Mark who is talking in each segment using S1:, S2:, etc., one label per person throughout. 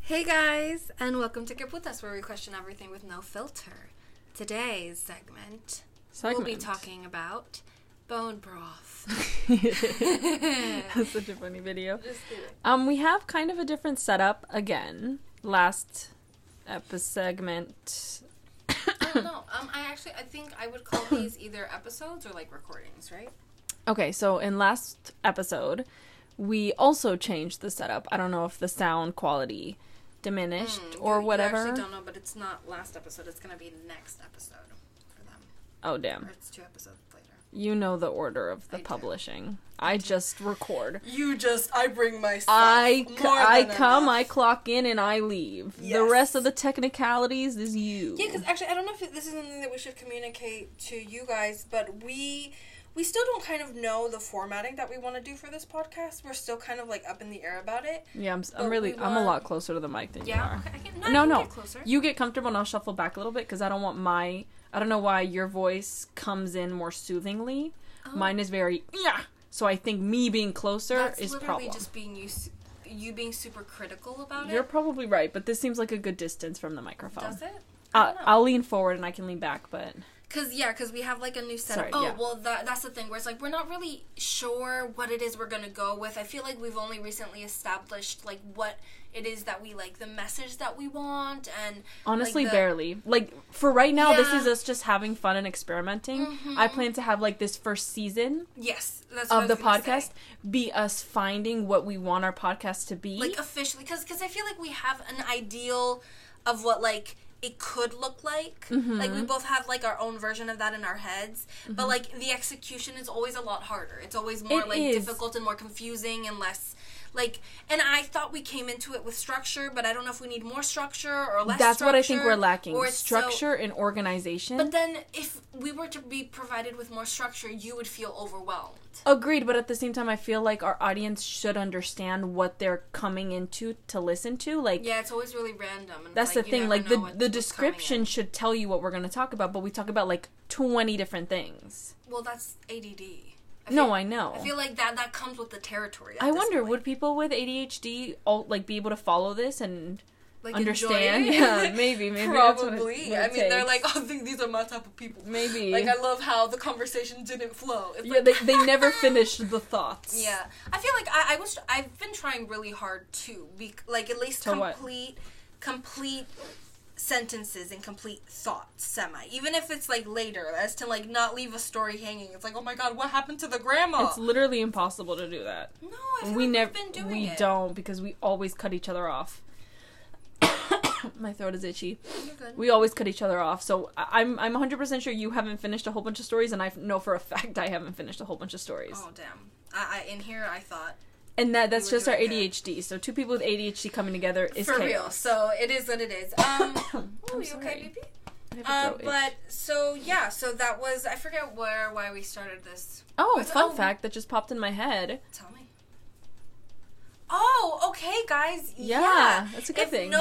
S1: Hey guys, and welcome to Que Putas, where we question everything with no filter. Today's segment. We'll be talking about bone broth.
S2: That's such a funny video.
S1: Just kidding.
S2: We have kind of a different setup again. Last segment.
S1: I don't know. I think I would call these either episodes or like recordings, right?
S2: Okay, so in last episode, we also changed the setup. I don't know if the sound quality diminished or whatever.
S1: I actually don't know, but it's not last episode. It's going to be next episode for them.
S2: Oh, damn.
S1: Or it's 2 episodes later.
S2: You know the order of the publishing. I just record.
S1: I bring my stuff.
S2: I come, I clock in, and I leave.
S1: Yes.
S2: The rest of the technicalities is you.
S1: Yeah, because actually, I don't know if this is something that we should communicate to you guys, but we still don't kind of know the formatting that we want to do for this podcast. We're still kind of like up in the air about it.
S2: Yeah, I'm a lot closer to the mic than you are.
S1: Okay,
S2: No.
S1: Get closer.
S2: You get comfortable and I'll shuffle back a little bit because I don't know why your voice comes in more soothingly. Oh. Mine is very, yeah. So I think me being closer is problem.
S1: That's literally just you being super critical about it.
S2: You're probably right, but this seems like a good distance from the microphone.
S1: Does it?
S2: I'll lean forward and I can lean back, but...
S1: Because we have, like, a new setup. That's the thing, where it's, like, we're not really sure what it is we're going to go with. I feel like we've only recently established, like, what it is that we like, the message that we want, and...
S2: Honestly, barely. Like, for right now, this is us just having fun and experimenting. Mm-hmm. I plan to have, like, this first season...
S1: Yes, that's what
S2: of the podcast be us finding what we want our podcast to be.
S1: Like, officially. Because I feel like we have an ideal of what, like... it could look like. Mm-hmm. Like, we both have, like, our own version of that in our heads. Mm-hmm. But, like, the execution is always a lot harder. It's always more, difficult and more confusing and less, like... And I thought we came into it with structure, but I don't know if we need more structure or less structure.
S2: That's what I think we're lacking. Structure and organization.
S1: But then, if we were to be provided with more structure, you would feel overwhelmed.
S2: Agreed, but at the same time, I feel like our audience should understand what they're coming into to listen to. Like,
S1: yeah, it's always really random. And
S2: that's the thing. Like, the description should tell you what we're going to talk about, but we talk about, like, 20 different things.
S1: Well, that's ADD.
S2: I know.
S1: I feel like that comes with the territory.
S2: I wonder, would people with ADHD be able to follow this and...
S1: like,
S2: understand? Yeah, maybe.
S1: Probably. I mean, they're like, I think these are my type of people.
S2: Maybe.
S1: Like, I love how the conversation didn't flow. It's
S2: they never finished the thoughts.
S1: Yeah. I feel like I've been trying really hard to be, like, at least complete sentences and complete thoughts, even if it's, like, later, as to, like, not leave a story hanging. It's like, oh my god, what happened to the grandma?
S2: It's literally impossible to do that.
S1: No, I feel we've been doing it.
S2: We don't, because we always cut each other off. My throat is itchy.
S1: You're good.
S2: We always cut each other off, so I'm 100% sure you haven't finished a whole bunch of stories, and I know for a fact I haven't finished a whole bunch of stories.
S1: Oh, damn. In here, I thought...
S2: And that's just our ADHD, good. So 2 people with ADHD coming together is
S1: for
S2: chaos.
S1: Real, so it is what it is. Oh, you okay, baby? But, so that was... I forget why we started this.
S2: Oh, fun fact that just popped in my head.
S1: Tell me. Oh, okay, guys.
S2: Yeah, that's a good thing.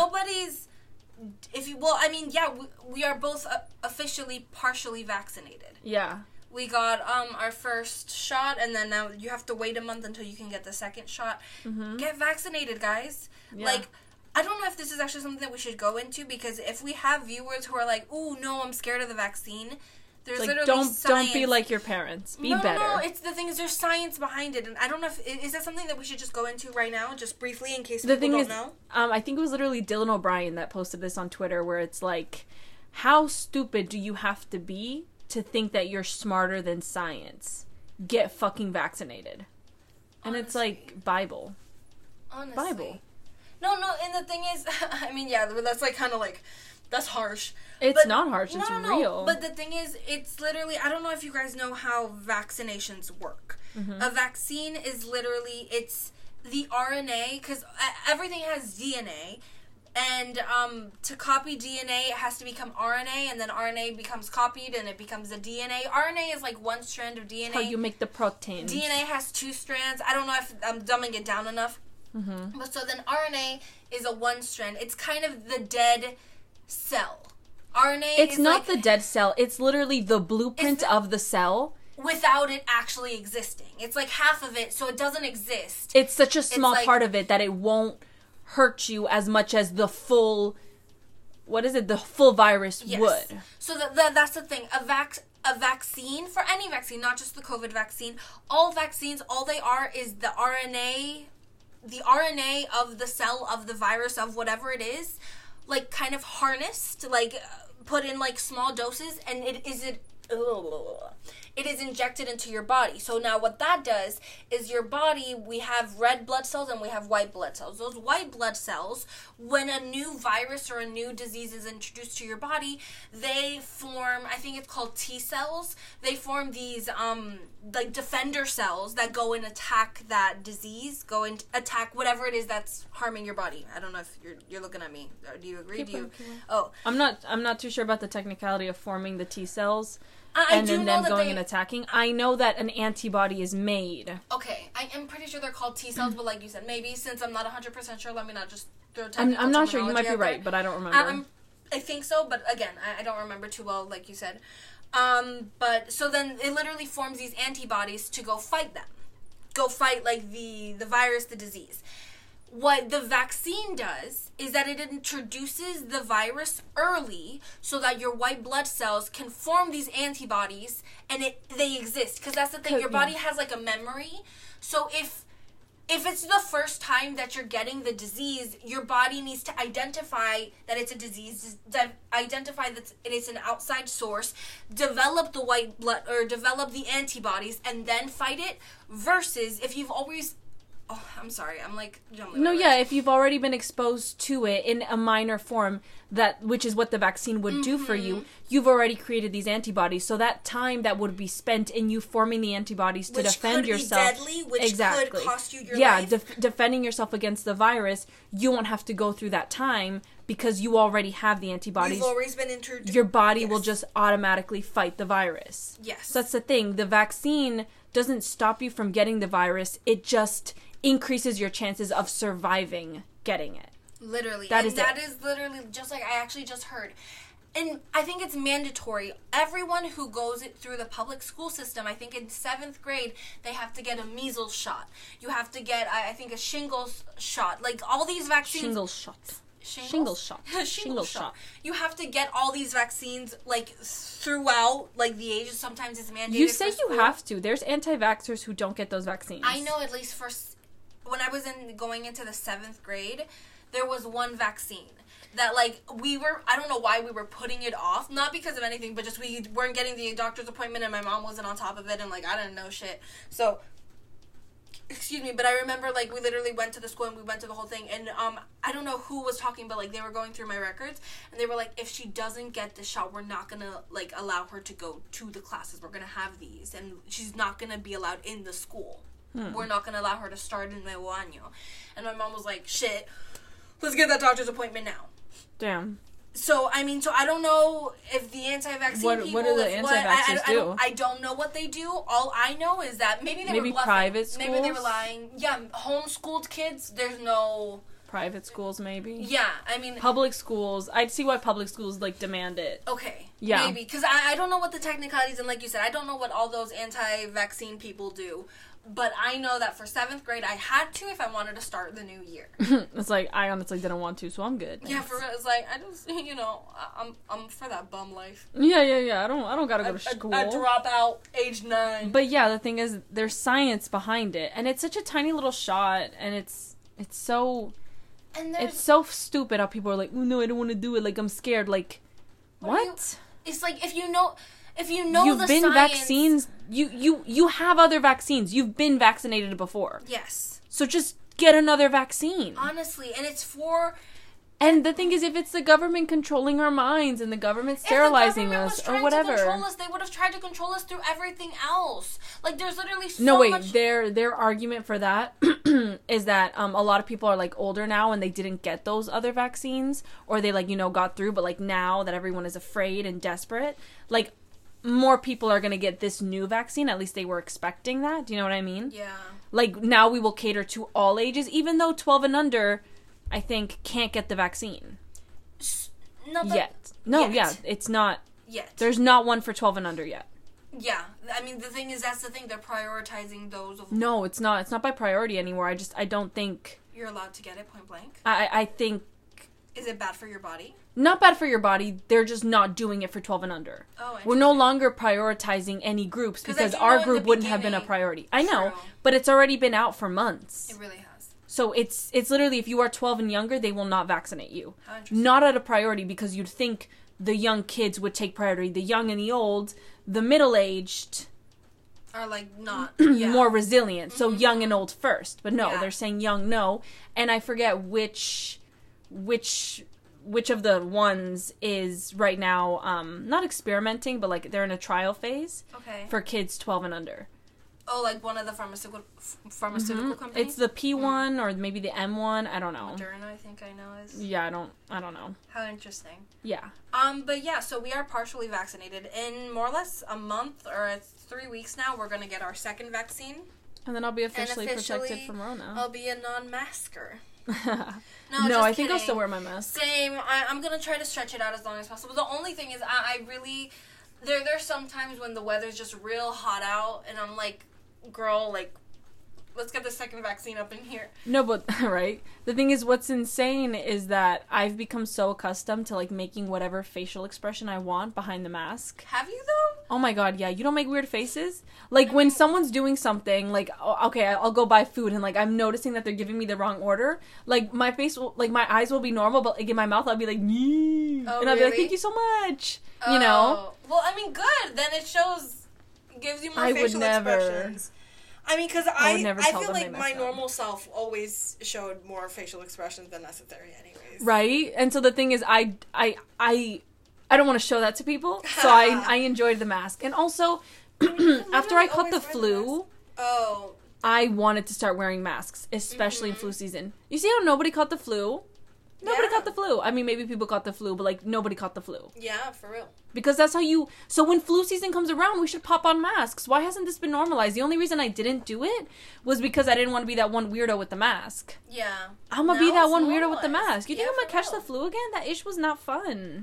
S1: We are both officially partially vaccinated.
S2: Yeah.
S1: We got our first shot, and then now you have to wait a month until you can get the second shot. Mm-hmm. Get vaccinated, guys. Yeah. Like, I don't know if this is actually something that we should go into, because if we have viewers who are like, "Ooh, no, I'm scared of the vaccine," there's like, literally
S2: don't be like your parents. Be better.
S1: No, it's the thing is there's science behind it, and I don't know if is that something that we should just go into right now, just briefly, in case people don't know.
S2: I think it was literally Dylan O'Brien that posted this on Twitter, where it's like, how stupid do you have to be to think that you're smarter than science? Get fucking vaccinated. And
S1: Honestly.
S2: It's like Bible.
S1: Honestly.
S2: Bible.
S1: No, and the thing is, I mean, yeah, that's like kind of like, that's harsh.
S2: It's not harsh, it's real.
S1: But the thing is, it's literally, I don't know if you guys know how vaccinations work. Mm-hmm. A vaccine is literally, it's the RNA, because everything has DNA, and to copy DNA, it has to become RNA, and then RNA becomes copied, and it becomes a DNA. RNA is like one strand of DNA.
S2: How you make the proteins.
S1: DNA has 2 strands. I don't know if I'm dumbing it down enough. Mm-hmm. But so then RNA is a 1 strand. It's kind of the dead cell. RNA
S2: it's is not like, the dead cell. It's literally the blueprint of the cell.
S1: Without it actually existing. It's like half of it, so it doesn't exist.
S2: It's such a small part of it that it won't hurt you as much as the full, the full virus would.
S1: So that's the thing. A vaccine, for any vaccine, not just the COVID vaccine, all vaccines, all they are is the RNA of the cell of the virus of whatever it is, like kind of harnessed, like put in like small doses, and it is injected into your body. So now what that does is your body, we have red blood cells and we have white blood cells. Those white blood cells, when a new virus or a new disease is introduced to your body, they form, I think it's called T cells. They form these like defender cells that go and attack that disease, go and attack whatever it is that's harming your body. I don't know if you're looking at me. Or do you agree? Oh,
S2: I'm not too sure about the technicality of forming the T cells.
S1: I do know
S2: them
S1: that
S2: going and attacking. I know that an antibody is made.
S1: Okay, I am pretty sure they're called T cells, but like you said, maybe since I'm not 100% sure, let me not just throw technical
S2: I'm not sure. You might be
S1: out
S2: right,
S1: there.
S2: but I don't remember.
S1: I think so, but again, I don't remember too well, like you said. But so then it literally forms these antibodies to go fight them, go fight like the virus, the disease. What the vaccine does is that it introduces the virus early so that your white blood cells can form these antibodies and they exist. Because that's the thing, your body has like a memory. So if it's the first time that you're getting the disease, your body needs to identify that it's a disease, identify that it's an outside source, develop the white blood or develop the antibodies and then fight it, versus if you've always... Oh, I'm sorry. I'm like jumbling.
S2: No, yeah. If you've already been exposed to it in a minor form, which is what the vaccine would do for you, you've already created these antibodies. So that time that would be spent in you forming the antibodies to defend yourself,
S1: which could be deadly, which could cost you your life.
S2: Yeah, defending yourself against the virus, you won't have to go through that time because you already have the antibodies.
S1: You've always been introduced.
S2: Your body will just automatically fight the virus.
S1: Yes.
S2: So that's the thing. The vaccine doesn't stop you from getting the virus. It just increases your chances of surviving getting it.
S1: Literally. That is literally just like I actually just heard. And I think it's mandatory. Everyone who goes through the public school system, I think in 7th grade, they have to get a measles shot. You have to get, I think, a shingles shot. Like, all these vaccines...
S2: Shingles shot.
S1: Shingles shot. You have to get all these vaccines, like, throughout, like, the ages. Sometimes it's mandated.
S2: You say you have to. There's anti-vaxxers who don't get those vaccines.
S1: I know at least when I was going into the 7th grade, there was one vaccine that, like, I don't know why we were putting it off. Not because of anything, but just we weren't getting the doctor's appointment and my mom wasn't on top of it and, like, I didn't know shit. So, excuse me, but I remember, like, we literally went to the school and we went to the whole thing. And, I don't know who was talking, but, like, they were going through my records and they were like, if she doesn't get the shot, we're not gonna, like, allow her to go to the classes. We're gonna have these and she's not gonna be allowed in the school. We're not going to allow her to start in Nuevo Año. And my mom was like, shit, let's get that doctor's appointment now.
S2: Damn.
S1: So, I mean, I don't know if the anti-vaccine people...
S2: What do the anti-vaxxers do?
S1: I don't know what they do. All I know is that maybe they were bluffing.
S2: Private schools?
S1: Maybe they were lying. Yeah, homeschooled kids, there's no...
S2: Private schools, maybe?
S1: Yeah, I mean...
S2: Public schools. I'd see why public schools, like, demand it.
S1: Okay.
S2: Yeah.
S1: Maybe. Because I don't know what the technicalities... And like you said, I don't know what all those anti-vaccine people do. But I know that for 7th grade, I had to if I wanted to start the new year.
S2: It's like, I honestly didn't want to, so I'm good. Thanks.
S1: Yeah, for real. It's like, I just, I'm for that bum life.
S2: Yeah. I don't gotta go to school.
S1: I drop out age 9.
S2: But yeah, the thing is, there's science behind it. And it's such a tiny little shot, and it's so... And it's so stupid how people are like, oh no, I don't want to do it, like, I'm scared. Like, what?
S1: It's like, if you know you've
S2: been
S1: science,
S2: vaccines, you have other vaccines. You've been vaccinated before.
S1: Yes.
S2: So just get another vaccine.
S1: Honestly, and it's for...
S2: And the thing is, if it's the government controlling our minds and the government sterilizing us or whatever,
S1: they would have tried to control us through everything else. Like, there's literally so much...
S2: No, wait, their argument for that is that a lot of people are, like, older now and they didn't get those other vaccines, or they, like, got through, but, like, now that everyone is afraid and desperate, like, more people are going to get this new vaccine. At least they were expecting that. Do you know what I mean?
S1: Yeah.
S2: Like, now we will cater to all ages, even though 12 and under... I think, can't get the vaccine. Yet. No, yet. Yeah, it's not.
S1: Yet.
S2: There's not one for 12 and under yet.
S1: Yeah. I mean, the thing is, that's the thing. They're prioritizing those.
S2: No, it's not. It's not by priority anymore. I don't think...
S1: You're allowed to get it point blank?
S2: I think...
S1: Is it bad for your body?
S2: Not bad for your body. They're just not doing it for 12 and under.
S1: Oh,
S2: we're no longer prioritizing any groups because our group wouldn't have been a priority. I know, but it's already been out for months.
S1: It really has.
S2: So it's literally, if you are 12 and younger, they will not vaccinate you.
S1: How interesting.
S2: Not at a priority, because you'd think the young kids would take priority. The young and the old, the middle-aged...
S1: are like not
S2: more resilient. So young and old first. But no,
S1: Yeah.
S2: they're saying young no. And I forget which of the ones is right now not experimenting, but like they're in a trial phase for kids 12 and under.
S1: Oh, like one of the pharmaceutical companies?
S2: It's the P1 or maybe the M1, I don't know.
S1: Moderna, I think I know is.
S2: Yeah, I don't know.
S1: How interesting.
S2: Yeah.
S1: But yeah, so we are partially vaccinated. In more or less a month or 3 weeks now, we're going to get our second vaccine.
S2: And then I'll be officially protected from Rona.
S1: I'll be a non-masker.
S2: No, I think I'll still wear my mask.
S1: Same. I'm going to try to stretch it out as long as possible. The only thing is I really... There's some times when the weather's just real hot out, and I'm like, girl, like, let's get the second vaccine up in here.
S2: No, but, right? The thing is, what's insane is that I've become so accustomed to, like, making whatever facial expression I want behind the mask.
S1: Have you, though?
S2: Oh my god, yeah. You don't make weird faces? Like, when someone's doing something, like, okay, I'll go buy food, and, like, I'm noticing that they're giving me the wrong order. Like, my face will, like, my eyes will be normal, but, like, in my mouth, I'll be like, nee.
S1: Oh,
S2: and I'll be like, thank you so much.
S1: Oh.
S2: You know?
S1: Well, I mean, good. Then it gives you more facial expressions. I mean, because I feel like my normal self always showed more facial expressions than necessary anyways.
S2: Right? And so the thing is, I don't want to show that to people, so I enjoyed the mask. And also, after I caught the flu, I wanted to start wearing masks, especially in flu season. You see how nobody caught the flu? Nobody caught the flu. I mean, maybe people caught the flu, but, like, nobody caught the flu.
S1: Yeah, for real.
S2: Because that's how you... So when flu season comes around, we should pop on masks. Why hasn't this been normalized? The only reason I didn't do it was because I didn't want to be that one weirdo with the mask.
S1: Yeah.
S2: I'm going to be that one weirdo with the mask. You think I'm going to catch the flu again? That ish was not fun.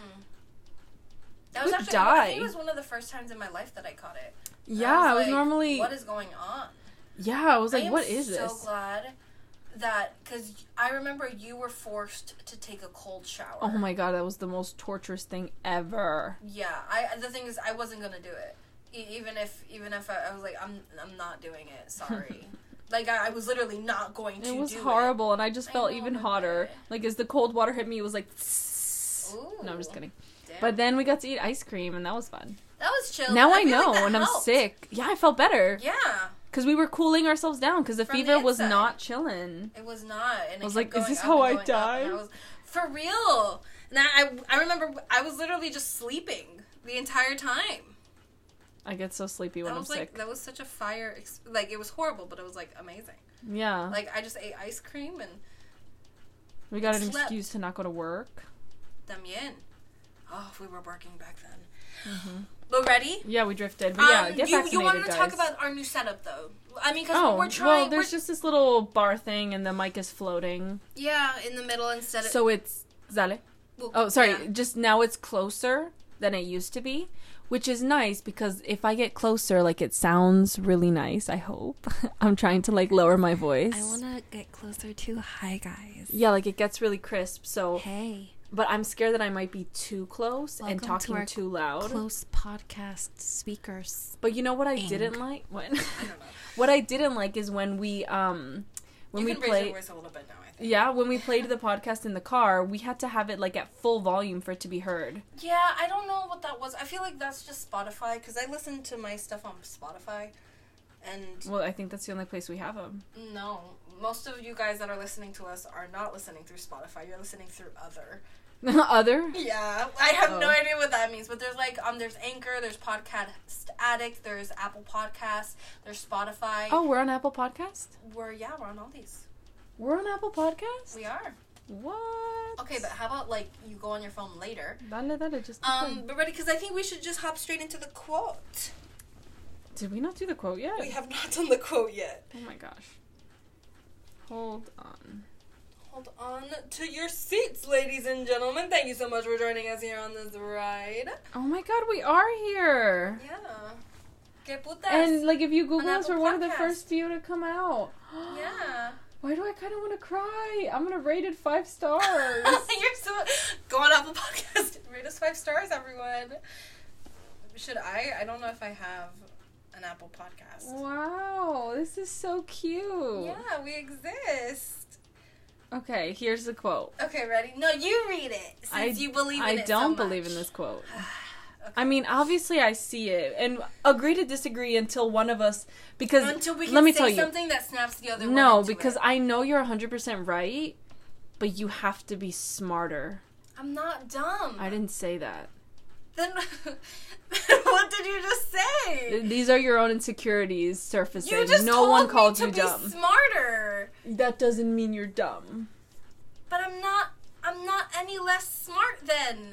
S1: That was actually, I think it was one of the first times in my life that I caught it.
S2: Yeah, I was normally...
S1: What is going on?
S2: Yeah, I was like, what is this?
S1: I'm so glad that, because I remember you were forced to take a cold shower.
S2: Oh my god, that was the most torturous thing ever.
S1: Yeah, the thing is, I wasn't gonna do it. Even if I was like, I'm not doing it, sorry. Like, I was literally not going to do it.
S2: It was horrible, and I just felt even hotter. Like, as the cold water hit me, it was like,
S1: ooh.
S2: No, I'm just kidding.
S1: Damn.
S2: But then we got to eat ice cream, and that was fun.
S1: That was chill.
S2: Now I
S1: feel
S2: know,
S1: like
S2: and I'm
S1: helped.
S2: sick. Yeah, I felt better.
S1: Yeah.
S2: Because we were cooling ourselves down, because the fever was not chilling.
S1: It was not. And
S2: I was like, is this how I die?
S1: For real. And I remember I was literally just sleeping the entire time.
S2: I get so sleepy when I'm sick.
S1: That was such a fire... Like, it was horrible, but it was, like, amazing.
S2: Yeah.
S1: Like, I just ate ice cream and...
S2: We got an excuse to not go to work.
S1: También. Oh, we were working back then. Mm-hmm. But ready?
S2: Yeah, we drifted. But yeah, get vaccinated,
S1: you wanted to
S2: guys.
S1: talk about our new setup, though. I mean, because we're trying...
S2: well, there's just this little bar thing, and the mic is floating.
S1: Yeah, in the middle instead of...
S2: So it's... Zale?
S1: Well,
S2: oh, sorry.
S1: Yeah.
S2: Just now it's closer than it used to be, which is nice, because if I get closer, like, it sounds really nice, I hope. I'm trying to, like, lower my voice.
S3: I want to get closer to hi, guys.
S2: Yeah, like, it gets really crisp, so...
S3: Hey.
S2: But I'm scared that I might be too close and talking too loud.
S3: Close podcast speakers.
S2: But you know what I didn't like? What? I don't know. What I didn't like is when we
S1: when
S2: we
S1: played. Raise your voice a little bit now, I think.
S2: Yeah, when we played the podcast in the car, we had to have it like at full volume for it to be heard.
S1: Yeah, I don't know what that was. I feel like that's just Spotify, because I listen to my stuff on Spotify, and
S2: well, I think that's the only place we have them.
S1: No, most of you guys that are listening to us are not listening through Spotify. You're listening through Other.
S2: Other?
S1: Yeah, I have no idea what that means, but there's like there's Anchor, there's Podcast Addict, there's Apple Podcasts, there's Spotify.
S2: Oh, we're on Apple Podcasts?
S1: We're on all these.
S2: We're on Apple Podcasts?
S1: We are.
S2: What?
S1: Okay, but how about like you go on your phone later?
S2: Dale, just
S1: but ready, because I think we should just hop straight into the quote.
S2: Did we not do the quote yet?
S1: We have not done the quote yet.
S2: Oh my gosh. Hold on.
S1: Hold on to your seats, ladies and gentlemen. Thank you so much for joining us here on this ride.
S2: Oh my god, we are here.
S1: Yeah. Que putas.
S2: And like if you Google us, we're
S1: Apple
S2: one of the
S1: Podcasts.
S2: first few to come out.
S1: Yeah.
S2: Why do I kind of want to cry? I'm gonna rate it 5 stars.
S1: You're so... Go on Apple Podcast. Rate us 5 stars, everyone. Should I? I don't know if I have an Apple Podcast.
S2: Wow, this is so cute.
S1: Yeah, we exist.
S2: Okay, here's the quote.
S1: Okay, ready? No, you read it, since you believe in it so much.
S2: I don't believe in this quote. Okay. I mean, obviously I see it, and agree to disagree until one of us, because
S1: until we can
S2: let me
S1: say
S2: tell you,
S1: something that snaps the other one.
S2: No, because I know you're 100% right, but you have to be smarter.
S1: I'm not dumb.
S2: I didn't say that.
S1: Then what did you just say?
S2: These are your own insecurities surfacing.
S1: You just
S2: no
S1: told
S2: one called
S1: me to
S2: you
S1: be
S2: dumb.
S1: Smarter.
S2: That doesn't mean you're dumb.
S1: But I'm not any less smart then.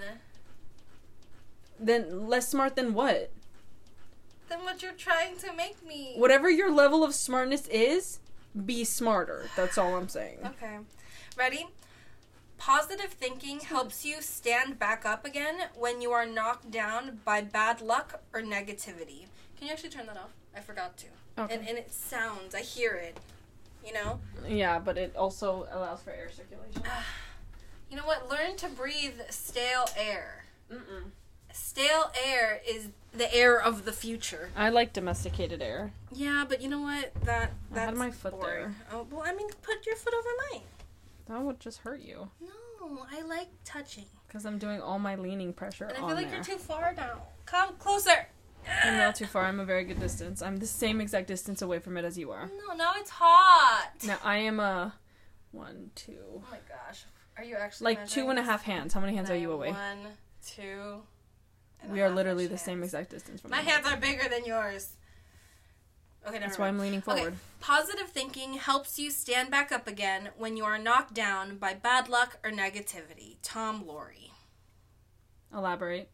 S2: Then less smart than what?
S1: Than what you're trying to make me.
S2: Whatever your level of smartness is, be smarter. That's all I'm saying.
S1: Okay. Ready? Positive thinking helps you stand back up again when you are knocked down by bad luck or negativity. Can you actually turn that off? I forgot to. Okay. And it sounds, I hear it. You know?
S2: Yeah, but it also allows for air circulation.
S1: You know what? Learn to breathe stale air.
S2: Mm-mm.
S1: Stale air is the air of the future.
S2: I like domesticated air.
S1: Yeah, but you know what? That's
S2: I had my foot
S1: boring.
S2: there.
S1: Oh, well, I mean, put your foot over mine.
S2: That would just hurt you.
S1: No, I like touching.
S2: Because I'm doing all my leaning pressure
S1: and I
S2: on
S1: feel like
S2: there.
S1: you're too far now. Come closer.
S2: I'm not too far. I'm a very good distance. I'm the same exact distance away from it as you are.
S1: No, now it's hot.
S2: Now, I am a 1, 2...
S1: Oh my gosh. Are you actually
S2: like
S1: measuring
S2: 2.5 hands. How many hands are you away?
S1: 1, 2...
S2: We are literally the same exact distance from
S1: my hands are bigger than yours. Okay,
S2: That's why I'm leaning forward.
S1: Okay. Positive thinking helps you stand back up again when you are knocked down by bad luck or negativity. Tom Laurie.
S2: Elaborate.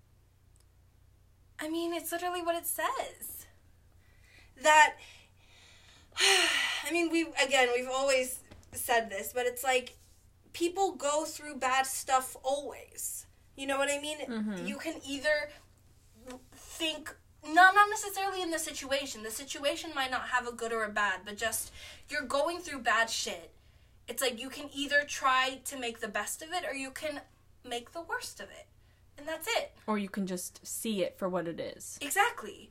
S1: I mean, it's literally what it says. That, I mean, we've always said this, but it's like, people go through bad stuff always. You know what I mean? Mm-hmm. You can either think, not necessarily in the situation. The situation might not have a good or a bad, but just, you're going through bad shit. It's like, you can either try to make the best of it, or you can make the worst of it. And that's it.
S2: Or you can just see it for what it is.
S1: Exactly.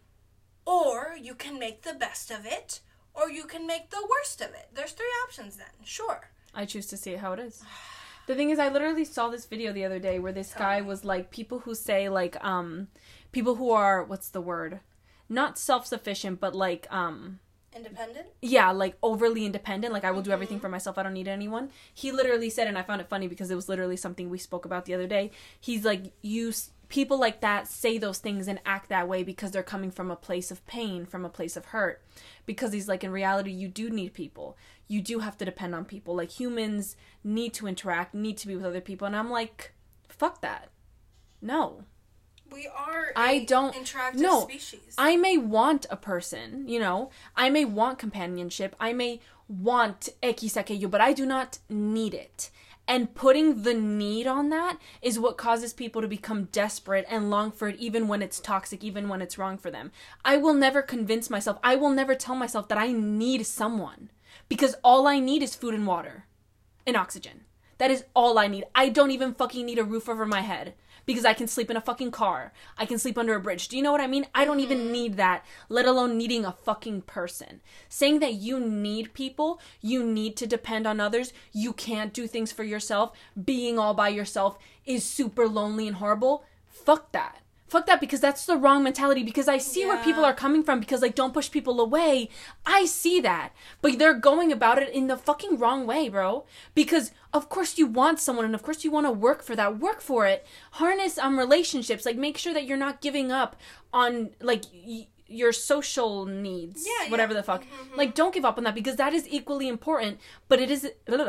S1: Or you can make the best of it, or you can make the worst of it. There's 3 options then. Sure.
S2: I choose to see it how it is. The thing is, I literally saw this video the other day where this guy was like, people who say like, people who are, what's the word? Not self-sufficient, but like,
S1: independent?
S2: Yeah, like overly independent. Like, I will do everything for myself. I don't need anyone. He literally said, and I found it funny because it was literally something we spoke about the other day. He's like, people like that say those things and act that way because they're coming from a place of pain, from a place of hurt. Because he's like, in reality, you do need people. You do have to depend on people. Like, humans need to interact, need to be with other people. And I'm like, fuck that. No.
S1: We are
S2: interactive
S1: species.
S2: I may want a person, you know. I may want companionship. I may want X aquello, but I do not need it. And putting the need on that is what causes people to become desperate and long for it, even when it's toxic, even when it's wrong for them. I will never convince myself, I will never tell myself that I need someone. Because all I need is food and water. And oxygen. That is all I need. I don't even fucking need a roof over my head. Because I can sleep in a fucking car. I can sleep under a bridge. Do you know what I mean? I don't even need that, let alone needing a fucking person. Saying that you need people, you need to depend on others, you can't do things for yourself, being all by yourself is super lonely and horrible. Fuck that. Fuck that, because that's the wrong mentality. Because I see where people are coming from. Because, like, don't push people away. I see that. But they're going about it in the fucking wrong way, bro. Because, of course, you want someone. And, of course, you want to work for that. Work for it. Harness relationships. Like, make sure that you're not giving up on, like, your social needs. Whatever the fuck. Mm-hmm. Like, don't give up on that. Because that is equally important. But is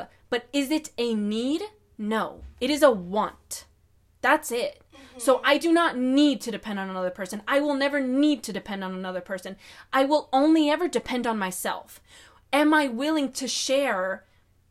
S2: it a need? No. It is a want. That's it. So I do not need to depend on another person. I will never need to depend on another person. I will only ever depend on myself. Am I willing to share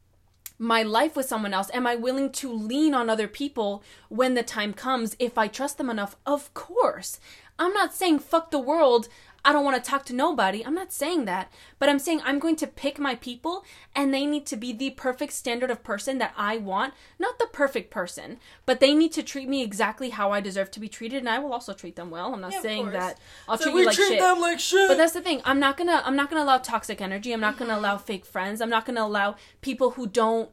S2: my life with someone else? Am I willing to lean on other people when the time comes if I trust them enough? Of course. I'm not saying fuck the world. I don't want to talk to nobody. I'm not saying that. But I'm saying I'm going to pick my people, and they need to be the perfect standard of person that I want. Not the perfect person, but they need to treat me exactly how I deserve to be treated, and I will also treat them well. I'm not saying that I'll treat you like shit.
S4: Them like shit.
S2: But that's the thing. I'm not gonna allow toxic energy. I'm not gonna allow fake friends. I'm not gonna allow people who don't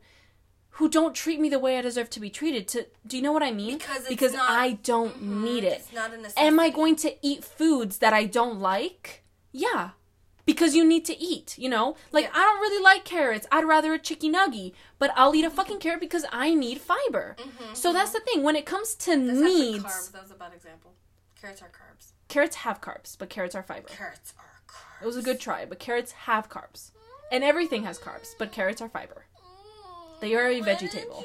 S2: treat me the way I deserve to be treated. Do you know what I mean? Because I don't need it.
S1: It's not a necessity.
S2: Am I going to eat foods that I don't like? Yeah. Because you need to eat, you know? Like, I don't really like carrots. I'd rather a chicky nugget. But I'll eat a fucking carrot because I need fiber. So that's the thing. When it comes to needs...
S1: Carbs. That was a bad example. Carrots are carbs.
S2: Carrots have carbs, but carrots are fiber.
S1: Carrots are carbs.
S2: It was a good try, but carrots have carbs. And everything has carbs, but carrots are fiber. They are a vegetable.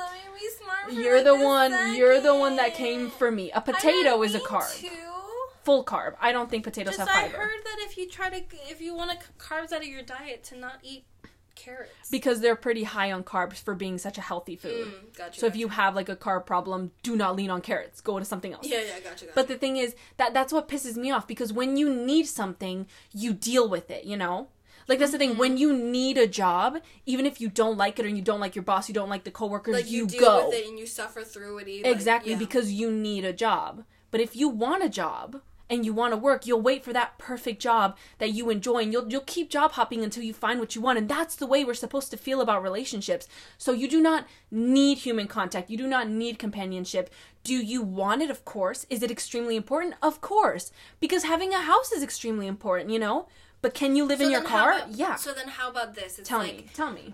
S2: You're the one that came for me. A potato is a carb. Full carb. I don't think potatoes have fiber.
S1: I heard that if you want to cut carbs out of your diet, to not eat carrots.
S2: Because they're pretty high on carbs for being such a healthy food.
S1: Gotcha.
S2: So if you have like a carb problem, do not lean on carrots. Go to something else.
S1: Yeah, gotcha.
S2: But the thing is, that's what pisses me off, because when you need something, you deal with it, you know? Like, that's the thing. When you need a job, even if you don't like it, or you don't like your boss, you don't like the coworkers,
S1: like, you
S2: deal
S1: go with it and you suffer through it.
S2: Exactly, because you need a job. But if you want a job and you want to work, you'll wait for that perfect job that you enjoy, and you'll keep job hopping until you find what you want. And that's the way we're supposed to feel about relationships. So you do not need human contact. You do not need companionship. Do you want it? Of course. Is it extremely important? Of course. Because having a house is extremely important, you know? But can you live in your car? Yeah.
S1: So then how about this? It's
S2: Tell me.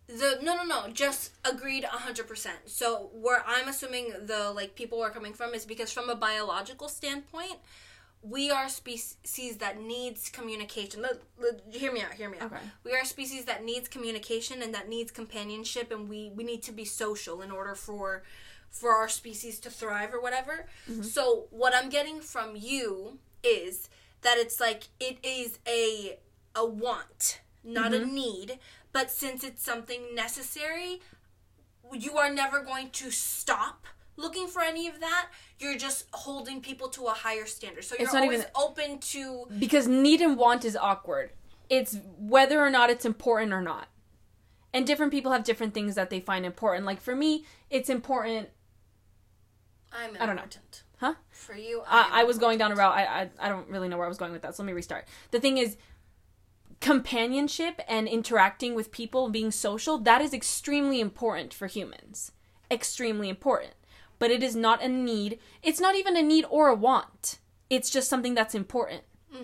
S1: No. Just agreed 100%. So where I'm assuming the people are coming from is because from a biological standpoint, we are species that needs communication. Hear me out.
S2: Okay.
S1: We are a species that needs communication and that needs companionship, and we need to be social in order for our species to thrive or whatever. So what I'm getting from you is that it's it is a want, not a need, but since it's something necessary, you are never going to stop looking for any of that. You're just holding people to a higher standard. So you're always open to...
S2: Because need and want is awkward. It's whether or not it's important or not. And different people have different things that they find important. Like, for me, it's important...
S1: I don't know.
S2: Huh?
S1: For you,
S2: I was going down a route. I don't really know where I was going with that, so let me restart. The thing is, companionship and interacting with people, being social, that is extremely important for humans. Extremely important. But it is not a need. It's not even a need or a want. It's just something that's important.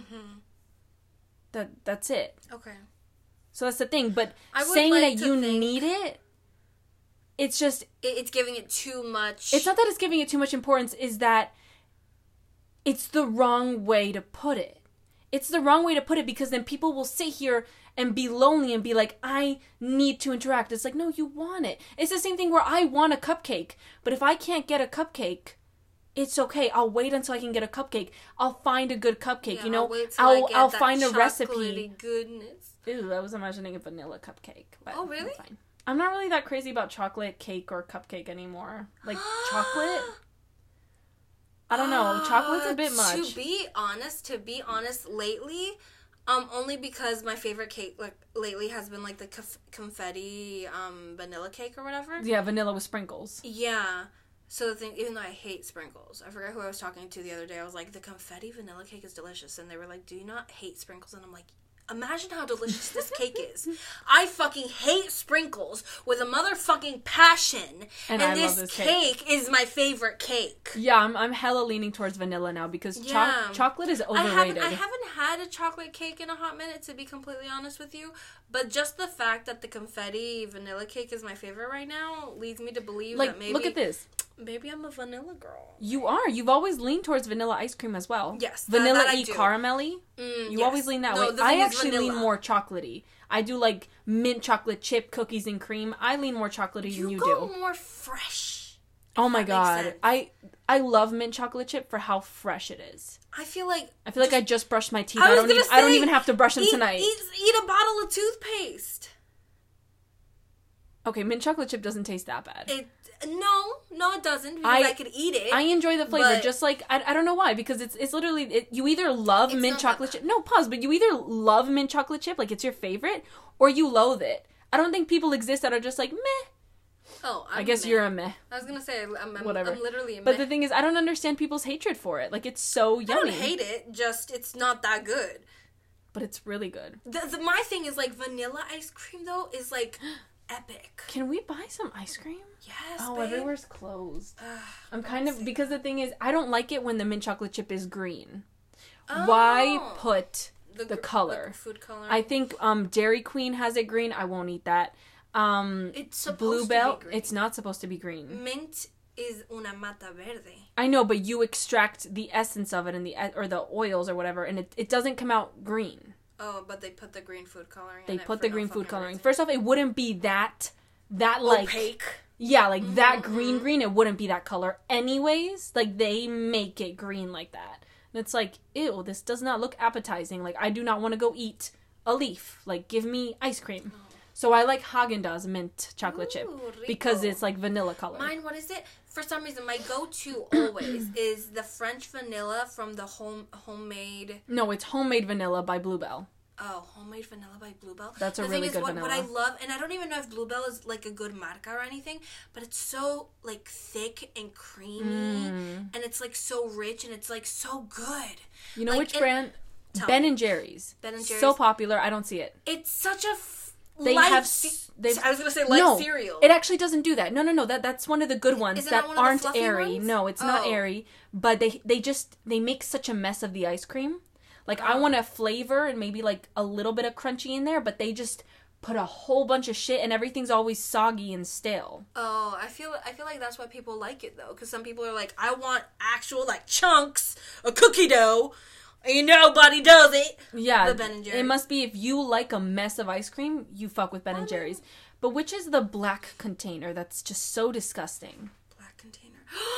S2: That's it.
S1: Okay.
S2: So that's the thing. But saying that you need it, it's just...
S1: It's giving it too much...
S2: It's not that it's giving it too much importance, is that it's the wrong way to put it. It's the wrong way to put it, because then people will sit here and be lonely and be like, I need to interact. It's like, no, you want it. It's the same thing where I want a cupcake, but if I can't get a cupcake, it's okay. I'll wait until I can get a cupcake. I'll find a good cupcake, you know? I'll find a recipe.
S1: Goodness.
S2: Ew, I was imagining a vanilla cupcake. But
S1: oh, really?
S2: Fine. I'm not really that crazy about chocolate cake or cupcake anymore. Like, chocolate? I don't know. Chocolate's a bit much.
S1: To be honest, lately, only because my favorite cake lately has been the confetti vanilla cake or whatever.
S2: Yeah, vanilla with sprinkles.
S1: Yeah. So the thing, even though I hate sprinkles, I forgot who I was talking to the other day. I was like, the confetti vanilla cake is delicious, and they were like, do you not hate sprinkles? And I'm like, imagine how delicious this cake is. I fucking hate sprinkles with a motherfucking passion. And this cake is my favorite cake.
S2: Yeah, I'm hella leaning towards vanilla now, because chocolate is overrated.
S1: I haven't had a chocolate cake in a hot minute, to be completely honest with you. But just the fact that the confetti vanilla cake is my favorite right now leads me to believe that maybe...
S2: Look at this.
S1: Maybe I'm a vanilla girl.
S2: You are. You've always leaned towards vanilla ice cream as well.
S1: Yes.
S2: Vanilla-y caramelly. You always lean that way. I actually lean more chocolatey. I do mint chocolate chip cookies and cream. I lean more chocolatey than you do.
S1: You go more fresh.
S2: Oh my god. I love mint chocolate chip for how fresh it is.
S1: I feel like
S2: I just brushed my teeth. I don't even have to brush them tonight.
S1: Eat a bottle of toothpaste.
S2: Okay, mint chocolate chip doesn't taste that bad.
S1: No, it doesn't. Because I could eat it.
S2: I enjoy the flavor,
S1: but
S2: just like I don't know why, because it's literally you either love
S1: It's
S2: mint
S1: not
S2: chocolate
S1: that
S2: chip. No, pause. But you either love mint chocolate chip, like it's your favorite, or you loathe it. I don't think people exist that are just like meh.
S1: Oh,
S2: I guess you're a meh.
S1: I was gonna say I'm
S2: Whatever.
S1: I'm literally a meh.
S2: But the thing is, I don't understand people's hatred for it. Like it's so
S1: I
S2: yummy.
S1: don't hate it. Just it's not that good.
S2: But it's really good.
S1: My thing is like vanilla ice cream though is like epic.
S2: Can we buy some ice cream?
S1: Yes.
S2: Oh,
S1: babe.
S2: everywhere's closed.
S1: Ugh,
S2: I'm kind of because the thing is, I don't like it when the mint chocolate chip is green.
S1: Oh.
S2: Why put the color?
S1: Like food color.
S2: I think Dairy Queen has it green. I won't eat that.
S1: It's supposed
S2: Bluebell,
S1: to be green.
S2: it's not supposed to be green.
S1: Mint is una mata verde.
S2: I know, but you extract the essence of it and the oils or whatever, and it doesn't come out green.
S1: Oh, but they put the green food coloring.
S2: They
S1: in it
S2: put
S1: for
S2: the
S1: no
S2: green food
S1: fucking
S2: coloring.
S1: reason.
S2: First off, it wouldn't be that like
S1: opaque.
S2: yeah, like that green. It wouldn't be that color anyways. Like they make it green like that, and it's like ew. This does not look appetizing. Like I do not want to go eat a leaf. Like give me ice cream. So I like Haagen-Dazs mint chocolate chip
S1: Ooh,
S2: because
S1: rico.
S2: it's like vanilla color.
S1: Mine, what is it? For some reason, my go-to always is the French vanilla from the homemade.
S2: No, it's homemade vanilla by Bluebell.
S1: Oh, homemade vanilla by Bluebell.
S2: That's a
S1: the
S2: really
S1: thing is,
S2: good
S1: what I
S2: vanilla.
S1: love, and I don't even know if Bluebell is like a good marca or anything, but it's so like thick and creamy, and it's like so rich, and it's like so good.
S2: You know
S1: Like,
S2: which
S1: and-
S2: brand?
S1: Tell
S2: Ben
S1: me.
S2: and Jerry's.
S1: Ben and Jerry's.
S2: So popular. I don't see it.
S1: It's such a
S2: They
S1: light
S2: have.
S1: I was gonna say light
S2: no,
S1: cereal.
S2: It actually doesn't do that. No. That's one of the good ones
S1: Isn't
S2: that
S1: that one of the
S2: aren't
S1: fluffy
S2: airy.
S1: ones?
S2: No, it's not
S1: Oh.
S2: airy. But they make such a mess of the ice cream. Like I want a flavor and maybe like a little bit of crunchy in there, but they just put a whole bunch of shit and everything's always soggy and stale.
S1: Oh, I feel like that's why people like it though, because some people are like, I want actual like chunks of cookie dough, and nobody does it.
S2: Yeah,
S1: The Ben and Jerry's.
S2: it must be if you like a mess of ice cream, you fuck with Ben and Jerry's. But which is the black container that's just so disgusting?
S1: Black container.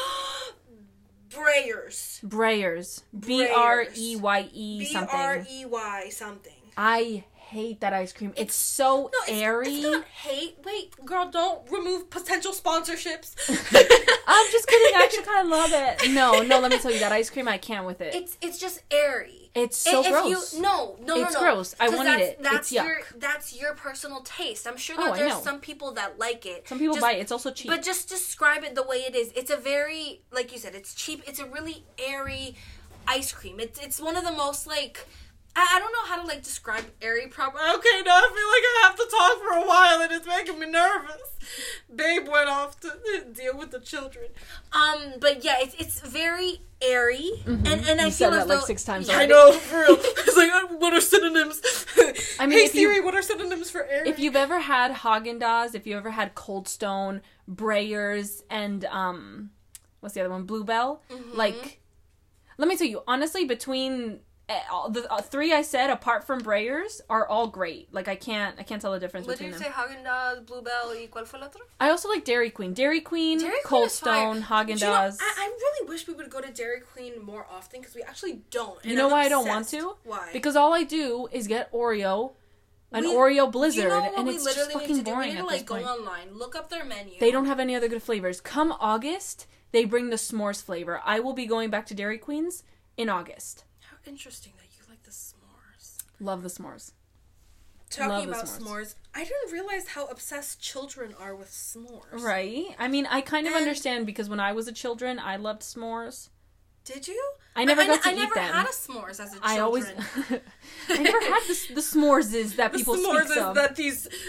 S1: Breyers.
S2: Breyers.
S1: Breyers.
S2: Breye something.
S1: Brey something.
S2: I hate that ice cream. It's so
S1: No, it's,
S2: airy.
S1: it's not hate. Wait, girl, don't remove potential sponsorships.
S2: I'm just kidding. I actually kind of love it. No, let me tell you, that ice cream, I can't with it.
S1: It's just airy.
S2: It's so gross.
S1: No.
S2: It's gross. I
S1: 'Cause
S2: won't eat it.
S1: That's
S2: It's yuck.
S1: that's your personal taste. I'm sure
S2: Oh,
S1: that
S2: I
S1: there's
S2: know.
S1: some people that like it.
S2: Some people
S1: Just-
S2: buy it. It's also cheap.
S1: But just describe it the way it is. It's a very, like you said, it's cheap. It's a really airy ice cream. It's one of the most like, I don't know how to like describe airy proper. Okay, now I feel like I have to talk for a while and it's making me nervous. Babe went off to deal with the children. But yeah, it's very airy, and I
S2: You
S1: feel
S2: said
S1: as
S2: that
S1: though
S2: like 6 times
S1: I
S2: already.
S1: know for real. It's like, what are synonyms?
S2: I mean,
S1: hey
S2: if you-
S1: Siri, what are synonyms for airy?
S2: if you've ever had Haagen-Dazs, if you ever had Cold Stone, Breyers, and what's the other one? Bluebell. Like, let me tell you, honestly, between all the 3 I said, apart from Breyers, are all great. Like I can't tell the difference
S1: What did
S2: between
S1: you
S2: them.
S1: say? Haagen-Dazs, Bluebell, y cuál fue el otro?
S2: I also like Dairy Queen. Dairy Queen,
S1: Dairy Queen
S2: Cold
S1: is fire.
S2: Stone, Haagen-Dazs.
S1: Do you know, I really wish we would go to Dairy Queen more often because we actually don't.
S2: You
S1: and
S2: know
S1: I'm
S2: why I don't want
S1: obsessed.
S2: to?
S1: Why?
S2: Because all I do is get Oreo, an
S1: We-
S2: Oreo Blizzard,
S1: you know what
S2: and
S1: we
S2: it's just
S1: literally
S2: fucking
S1: need to do? We
S2: boring
S1: need to
S2: at
S1: like
S2: this
S1: go
S2: point.
S1: online, look up their menu.
S2: They don't have any other good flavors. Come August, they bring the s'mores flavor. I will be going back to Dairy Queen's in August.
S1: How interesting that you like the s'mores.
S2: Love the s'mores.
S1: Talking
S2: Love the
S1: about
S2: s'mores.
S1: s'mores, I didn't realize how obsessed children are with s'mores.
S2: Right? I mean, I kind of
S1: And-
S2: understand because when I was a children, I loved s'mores.
S1: Did you?
S2: I never got to
S1: I
S2: eat
S1: never
S2: them.
S1: had a s'mores as a children.
S2: I always, I never had the s'mores that
S1: the
S2: people
S1: s'mores
S2: speak
S1: is
S2: of.
S1: that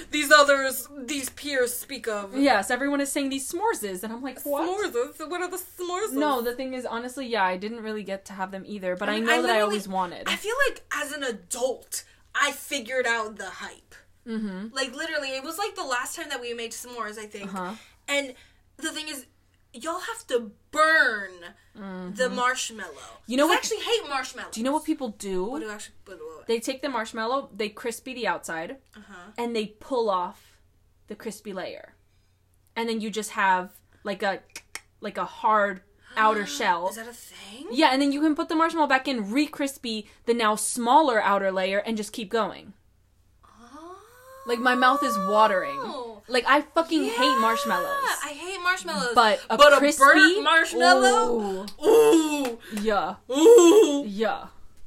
S1: these peers speak of.
S2: Yes, everyone is saying these s'mores, and I'm like, what?
S1: S'mores. What are the s'mores?
S2: No, the thing is, honestly, yeah, I didn't really get to have them either, but I,
S1: mean,
S2: know that I
S1: literally-
S2: always wanted.
S1: I feel like as an adult, I figured out the hype. Mm-hmm. Like literally, it was like the last time that we made s'mores, I think.
S2: Uh-huh.
S1: And the thing is, y'all have to burn the marshmallow.
S2: You know
S1: I
S2: what-
S1: actually hate marshmallows.
S2: Do you know what people do?
S1: What do you actually? What?
S2: They take the marshmallow, they crispy the outside, and they pull off the crispy layer. And then you just have like a hard outer shell.
S1: Is that a thing?
S2: Yeah, and then you can put the marshmallow back in, re-crispy the now smaller outer layer, and just keep going. Like, my mouth is watering. Like, I fucking hate marshmallows.
S1: I hate marshmallows.
S2: But a crispy
S1: burnt marshmallow? Ooh.
S2: Yeah.
S1: Ooh.
S2: Yeah.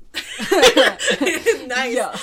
S1: Nice.
S2: Yeah.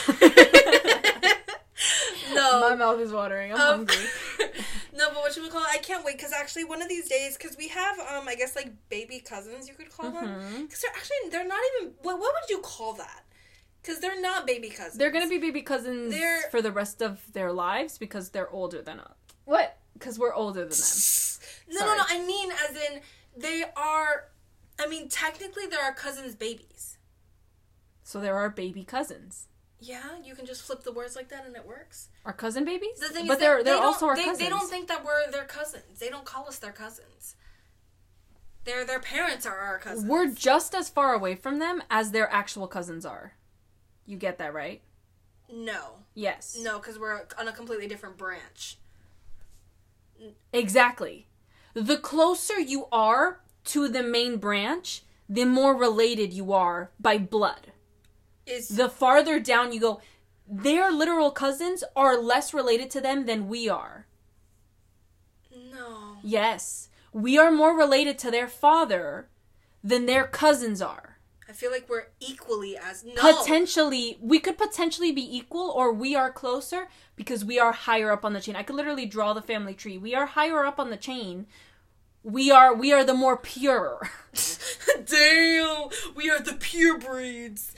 S1: No.
S2: My mouth is watering. I'm hungry.
S1: No, but whatchamacallit, I can't wait, because actually one of these days, because we have, I guess, like, baby cousins, you could call them. Because they're not even, what would you call that? Because they're not baby cousins.
S2: They're going to be baby cousins for the rest of their lives because they're older than us. What? Because we're older than them.
S1: No, I mean, as in, they are, technically there are cousins' babies.
S2: So there are baby cousins.
S1: Yeah, you can just flip the words like that and it works.
S2: Our cousin babies?
S1: The thing
S2: but
S1: is
S2: they're also our cousins.
S1: They don't think that we're their cousins. They don't call us their cousins. Their parents are our cousins.
S2: We're just as far away from them as their actual cousins are. You get that, right?
S1: No.
S2: Yes.
S1: No, because we're on a completely different branch.
S2: Exactly. The closer you are to the main branch, the more related you are by blood. The farther down you go, their literal cousins are less related to them than we are.
S1: No.
S2: Yes. We are more related to their father than their cousins are.
S1: I feel like we're equally as... No.
S2: We could potentially be equal, or we are closer because we are higher up on the chain. I could literally draw the family tree. We are higher up on the chain. We are the more pure.
S1: Damn! We are the pure breeds.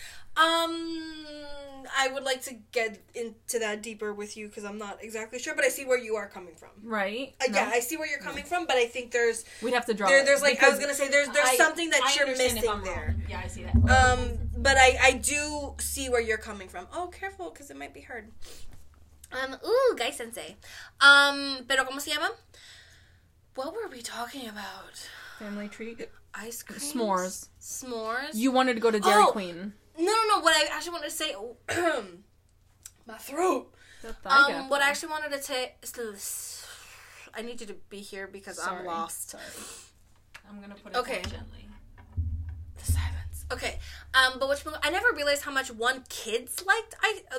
S1: I would like to get into that deeper with you because I'm not exactly sure, but I see where you are coming from.
S2: Right?
S1: Yeah, I see where you're coming from, but I think there's...
S2: We'd have to draw
S1: there's like, I was going to say, there's something that you're missing there.
S2: Yeah, I see that.
S1: But I do see where you're coming from. Oh, careful, because it might be hard. Guy sensei. Pero ¿cómo se llama? What were we talking about?
S2: Family treat?
S1: Ice cream?
S2: S'mores. You wanted to go to Dairy Queen.
S1: No. What I actually wanted to say... my throat. What I actually wanted to say... I need you to be here because I'm lost.
S2: Sorry. I'm going to put it more gently.
S1: The silence. Okay. But I never realized how much kids liked.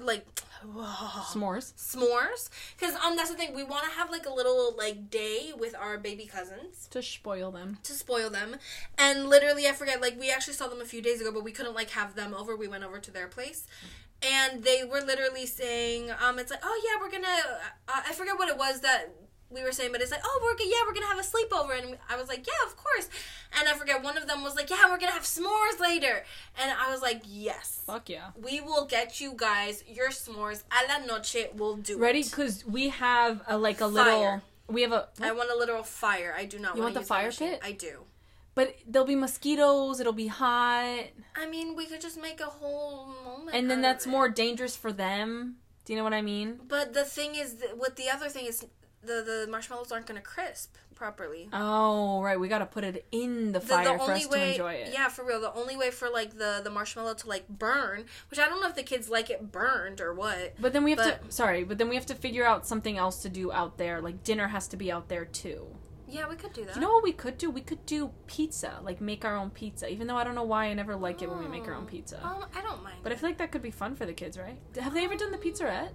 S1: S'mores. Because that's the thing. We want to have like a little like day with our baby cousins.
S2: To spoil them.
S1: And literally, I forget, like we actually saw them a few days ago, but we couldn't like have them over. We went over to their place. And they were literally saying, it's like, oh yeah, we're gonna, I forget what it was that we were saying, but it's like, oh, we're gonna have a sleepover. And I was like, yeah, of course. And I forget, one of them was like, yeah, we're gonna have s'mores later. And I was like, yes.
S2: Fuck yeah.
S1: We will get you guys your s'mores a la noche. We'll do
S2: Ready?
S1: it.
S2: Because we have a little... We have a...
S1: I want a literal fire. I do not want
S2: the fire pit?
S1: I do.
S2: But there'll be mosquitoes. It'll be hot.
S1: I mean, we could just make a whole moment.
S2: And then that's more dangerous for them. Do you know what I mean?
S1: But the thing is, with the other thing is, the marshmallows aren't going to crisp properly.
S2: Oh, right. We got to put it in the fire for us to enjoy it.
S1: Yeah, for real. The only way for, like, the marshmallow to, like, burn, which I don't know if the kids like it burned or what.
S2: But then we have but then we have to figure out something else to do out there. Like, dinner has to be out there, too.
S1: Yeah, we could do that.
S2: You know what we could do? We could do pizza. Like, make our own pizza. Even though I don't know why I never like it when we make our own pizza.
S1: I don't mind.
S2: But I feel like that could be fun for the kids, right? Have they ever done the pizzerette?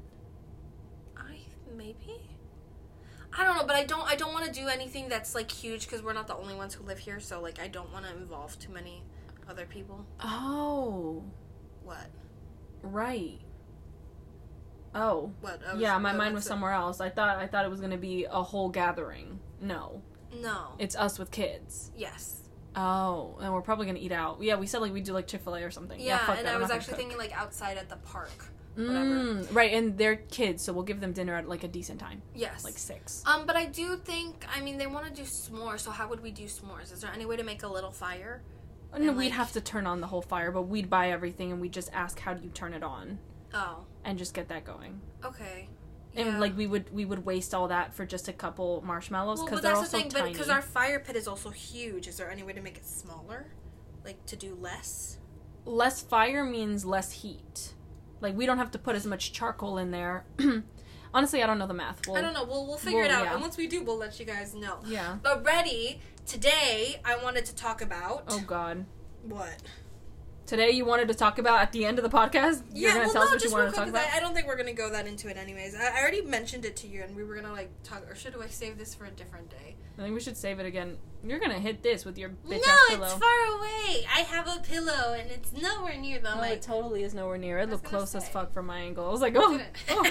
S1: Maybe. I don't know, but I don't want to do anything that's, like, huge because we're not the only ones who live here, so, like, I don't want to involve too many other people.
S2: Oh.
S1: What?
S2: Right. Oh.
S1: What?
S2: Yeah, my mind was somewhere else. I thought it was going to be a whole gathering. No. It's us with kids.
S1: Yes.
S2: Oh, and we're probably going to eat out. Yeah, we said, like, we'd do, like, Chick-fil-A or something.
S1: Yeah,
S2: fuck
S1: and
S2: that.
S1: I was actually thinking, like, outside at the park. Whatever.
S2: Right, and they're kids, so we'll give them dinner at, like, a decent time.
S1: Yes.
S2: Like 6.
S1: But I do think, they want to do s'mores, so how would we do s'mores? Is there any way to make a little fire?
S2: No, we'd have to turn on the whole fire, but we'd buy everything, and we'd just ask, how do you turn it on?
S1: Oh.
S2: And just get that going.
S1: Okay.
S2: Yeah. And, like, we would waste all that for just a couple marshmallows, because they're also tiny.
S1: But because our fire pit is also huge, is there any way to make it smaller? Like, to do less?
S2: Less fire means less heat. Like, we don't have to put as much charcoal in there. Honestly, I don't know the math.
S1: I don't know. We'll figure it out. Yeah. And once we do, we'll let you guys know.
S2: Yeah.
S1: But today, I wanted to talk about...
S2: Oh, God.
S1: What?
S2: today you wanted to talk about at the end of the podcast? You're going to tell us what you want to talk about?
S1: I don't think we're going to go that into it anyways. I already mentioned it to you, and we were going to, like, talk, or should I save this for a different day?
S2: I think we should save it again. You're going to hit this with your bitch-ass
S1: No,
S2: pillow.
S1: it's far away. I have a pillow, and it's nowhere near the
S2: No,
S1: mic.
S2: it totally is nowhere near. It looked close as
S1: say.
S2: fuck from my angle. I was like, oh.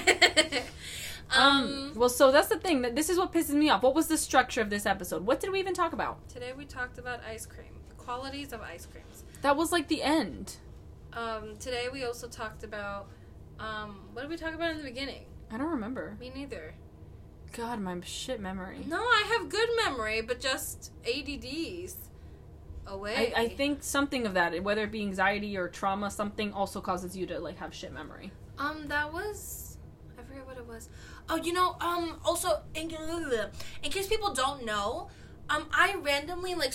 S2: Well, so that's the thing. This is what pisses me off. What was the structure of this episode? What did we even talk about?
S1: Today we talked about ice cream. The qualities of ice creams.
S2: That was like the end.
S1: Today we also talked about, what did we talk about in the beginning?
S2: I don't remember.
S1: Me neither.
S2: God, my shit memory.
S1: No, I have good memory, but just ADDs away.
S2: I think something of that, whether it be anxiety or trauma, something also causes you to, like, have shit memory.
S1: That was, I forget what it was. Oh, you know, also, in case people don't know, I randomly, like,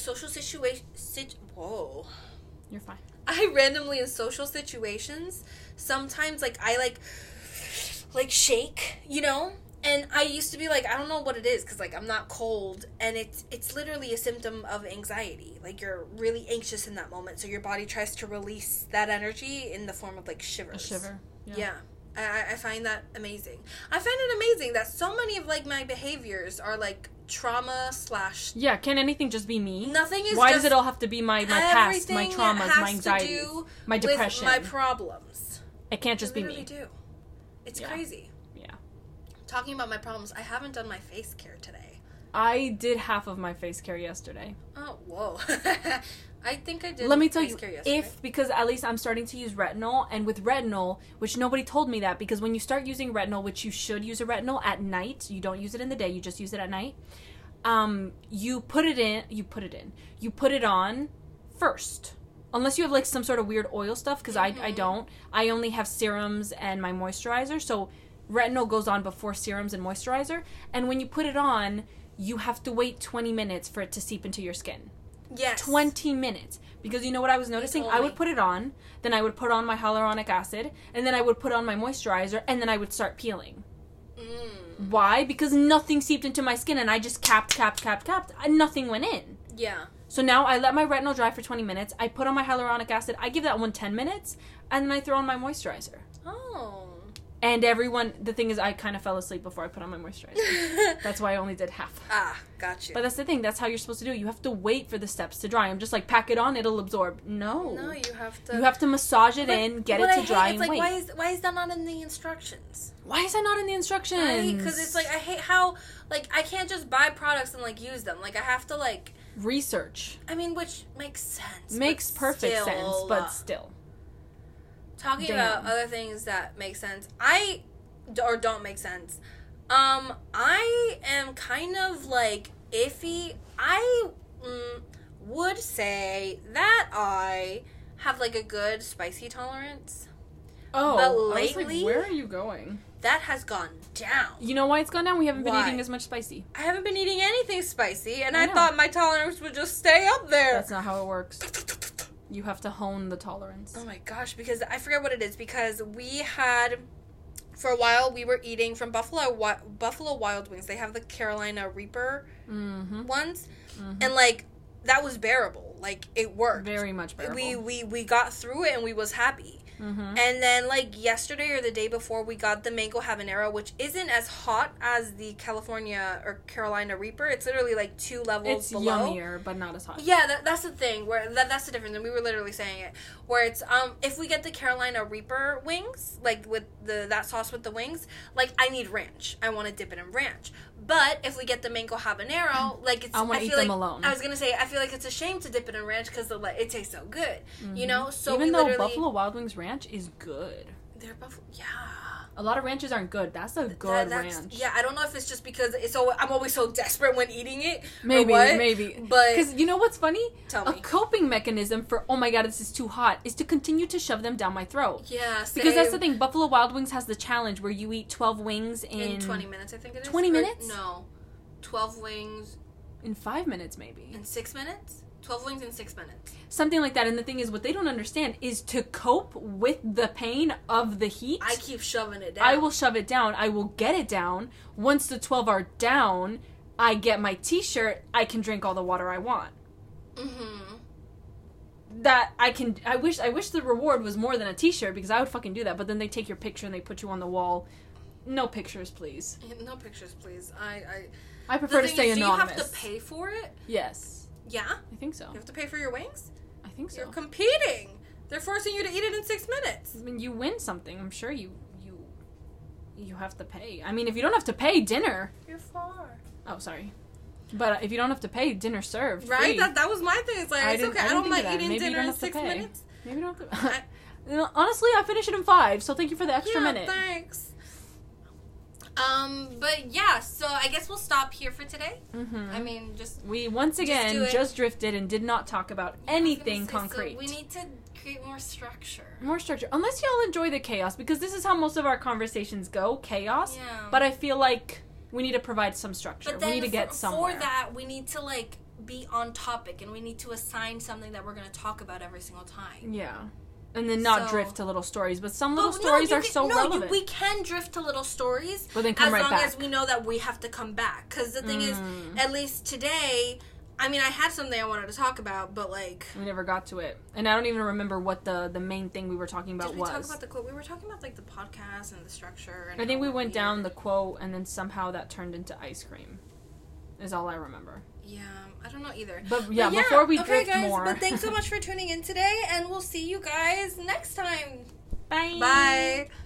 S1: whoa.
S2: You're fine.
S1: I randomly, in social situations, sometimes, like, I, like, shake, you know? And I used to be like, I don't know what it is, because, like, I'm not cold, and it's literally a symptom of anxiety. Like, you're really anxious in that moment, so your body tries to release that energy in the form of, like, shivers.
S2: A shiver.
S1: Yeah. I find that amazing. I find it amazing that so many of, like, my behaviors are, like, trauma /
S2: Yeah, can anything just be me?
S1: Nothing is
S2: Why
S1: just...
S2: does it all have to be my past, my traumas, my anxieties, my depression?
S1: My problems.
S2: It can't just be
S1: literally
S2: me.
S1: do. It's
S2: Yeah.
S1: crazy.
S2: Yeah.
S1: Talking about my problems, I haven't done my face care today.
S2: I did half of my face care yesterday.
S1: Oh, whoa. I think I did.
S2: Let me tell
S1: face
S2: you,
S1: care yesterday.
S2: because at least I'm starting to use retinol, and with retinol, which nobody told me that, because when you start using retinol, which you should use a retinol at night, you don't use it in the day, you just use it at night, you put it on first. Unless you have, like, some sort of weird oil stuff, because I don't. I only have serums and my moisturizer, so retinol goes on before serums and moisturizer, and when you put it on, you have to wait 20 minutes for it to seep into your skin.
S1: Yes.
S2: 20 minutes. Because you know what I was noticing? I would put it on, then I would put on my hyaluronic acid, and then I would put on my moisturizer, and then I would start peeling. Why? Because nothing seeped into my skin, and I just capped, and nothing went in.
S1: Yeah.
S2: So now I let my retinol dry for 20 minutes, I put on my hyaluronic acid, I give that one 10 minutes, and then I throw on my moisturizer.
S1: Oh.
S2: And the thing is, I kind of fell asleep before I put on my moisturizer. That's why I only did half.
S1: Ah, got you.
S2: But that's the thing, that's how you're supposed to do it. You have to wait for the steps to dry. I'm just like, pack it on, it'll absorb. No,
S1: you have to...
S2: You have to massage it in, get it to dry, and
S1: like,
S2: wait.
S1: Why is that not in the instructions?
S2: Why is that not in the instructions?
S1: Right? Because it's like, I hate how, like, I can't just buy products and, like, use them. Like, I have to, like...
S2: Research.
S1: I mean, which makes sense.
S2: Makes perfect sense, but still.
S1: Talking about other things that make sense, or don't make sense. I am kind of, like, iffy. I would say that I have, like, a good spicy tolerance.
S2: Oh,
S1: but
S2: I was
S1: lately,
S2: like, where are you going?
S1: that has gone down.
S2: You know why it's gone down? We haven't been
S1: Why?
S2: eating as much spicy.
S1: I haven't been eating anything spicy, and I
S2: know.
S1: thought my tolerance would just stay up there.
S2: That's not how it works. You have to hone the tolerance.
S1: Oh my gosh, because I forget what it is, because we had, for a while, we were eating from Buffalo Wild Wings. They have the Carolina Reaper ones, and, like, that was bearable. Like, it worked.
S2: Very much bearable.
S1: We got through it, and we was happy. And then, like, yesterday or the day before, we got the mango habanero, which isn't as hot as the California or Carolina Reaper. It's literally, like, 2 levels below.
S2: It's yummier, but not as hot.
S1: Yeah, that's the thing. Where that's the difference, and we were literally saying it. Where it's if we get the Carolina Reaper wings, like with that sauce with the wings, like, I need ranch. I want to dip it in ranch. But if we get the mango habanero, like, it's
S2: I
S1: feel
S2: eat them
S1: like,
S2: alone.
S1: I was gonna say, I feel like it's a shame to dip it in ranch because it tastes so good, you know. So
S2: even
S1: we
S2: though
S1: literally,
S2: Buffalo Wild Wings ranch is good,
S1: they're buffalo, yeah.
S2: a lot of ranches aren't good. That's a good ranch.
S1: Yeah, I don't know if it's just because I'm always so desperate when eating it.
S2: Maybe,
S1: or what,
S2: maybe.
S1: But
S2: because you know what's funny?
S1: Tell
S2: A
S1: me.
S2: coping mechanism for, oh my god, this is too hot, is to continue to shove them down my throat.
S1: Yeah,
S2: Because that's the thing. Buffalo Wild Wings has the challenge where you eat 12 wings
S1: in 20 minutes. I think it is
S2: 20 minutes?
S1: No, 12 wings
S2: in 5 minutes, maybe.
S1: in 6 minutes. 12 wings in 6 minutes.
S2: Something like that. And the thing is, what they don't understand is to cope with the pain of the heat.
S1: I keep shoving it down.
S2: I will shove it down. I will get it down. Once the 12 are down, I get my t-shirt. I can drink all the water I want. that I wish the reward was more than a t-shirt, because I would fucking do that, but then they take your picture and they put you on the wall. No pictures, please.
S1: No pictures, please.
S2: I prefer to stay anonymous.
S1: Do you have to pay for it?
S2: Yes.
S1: Yeah?
S2: I think so.
S1: You have to pay for your wings?
S2: I think so.
S1: You're competing! They're forcing you to eat it in 6 minutes.
S2: I mean, you win something. I'm sure you have to pay. I mean, if you don't have to pay, dinner.
S1: You're far.
S2: Oh, sorry. But if you don't have to pay, dinner served.
S1: Right?
S2: Free.
S1: That was my thing. It's like, it's okay. I don't mind eating
S2: Maybe
S1: dinner in 6
S2: pay.
S1: minutes.
S2: Maybe you don't have to. Honestly, I finish it in 5, so thank you for the extra minute.
S1: Thanks. But yeah, so I guess we'll stop here for today.
S2: Mm-hmm.
S1: I mean,
S2: we once again just drifted and did not talk about anything concrete.
S1: So we need to create more structure.
S2: More structure. Unless y'all enjoy the chaos, because this is how most of our conversations go, chaos.
S1: Yeah.
S2: But I feel like we need to provide some structure.
S1: But then
S2: we need to get somewhere.
S1: For that, we need to, like, be on topic, and we need to assign something that we're going to talk about every single time.
S2: Yeah. And then not drift to little stories. But some little stories are so relevant.
S1: We can drift to little stories.
S2: But then come right back.
S1: As long as we know that we have to come back. Because the thing is, at least today, I mean, I had something I wanted to talk about, but, like...
S2: We never got to it. And I don't even remember what the main thing we were talking about was.
S1: Did we talk about the quote? We were talking about, like, the podcast and the structure. And
S2: I think we went down the quote, and then somehow that turned into ice cream. Is all I remember.
S1: Yeah, I don't know either.
S2: But yeah, before we drift
S1: guys,
S2: more.
S1: But thanks so much for tuning in today, and we'll see you guys next time.
S2: Bye.
S1: Bye.